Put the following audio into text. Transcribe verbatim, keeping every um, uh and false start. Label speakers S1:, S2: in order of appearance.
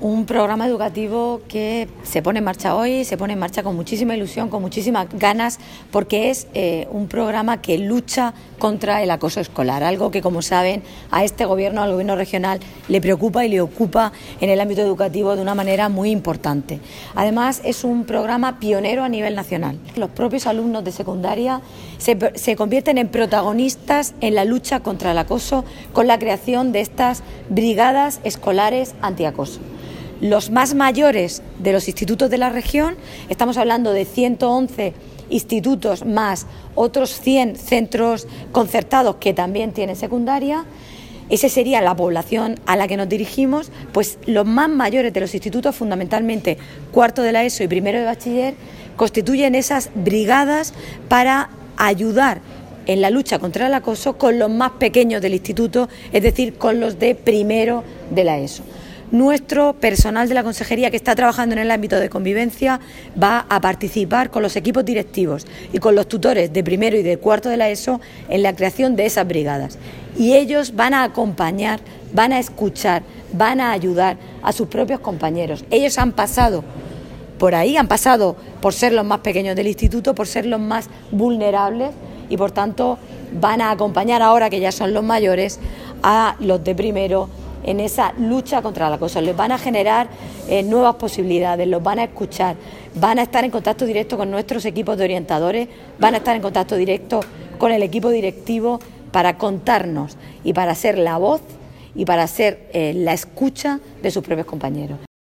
S1: Un programa educativo que se pone en marcha hoy, se pone en marcha con muchísima ilusión, con muchísimas ganas, porque es eh, un programa que lucha contra el acoso escolar, algo que, como saben, a este gobierno, al gobierno regional, le preocupa y le ocupa en el ámbito educativo de una manera muy importante. Además, es un programa pionero a nivel nacional. Los propios alumnos de secundaria se, se convierten en protagonistas en la lucha contra el acoso con la creación de estas brigadas escolares antiacoso. Los más mayores de los institutos de la región, estamos hablando de ciento once institutos más otros cien centros concertados que también tienen secundaria. Esa sería la población a la que nos dirigimos, pues los más mayores de los institutos, fundamentalmente cuarto de la ESO y primero de bachiller, constituyen esas brigadas para ayudar en la lucha contra el acoso con los más pequeños del instituto, es decir, con los de primero de la ESO. Nuestro personal de la consejería que está trabajando en el ámbito de convivencia va a participar con los equipos directivos y con los tutores de primero y de cuarto de la ESO en la creación de esas brigadas. Y ellos van a acompañar, van a escuchar, van a ayudar a sus propios compañeros. Ellos han pasado por ahí, han pasado por ser los más pequeños del instituto, por ser los más vulnerables y por tanto van a acompañar ahora que ya son los mayores a los de primero en esa lucha contra el acoso. Les van a generar eh, nuevas posibilidades, los van a escuchar, van a estar en contacto directo con nuestros equipos de orientadores, van a estar en contacto directo con el equipo directivo para contarnos y para ser la voz y para ser eh, la escucha de sus propios compañeros.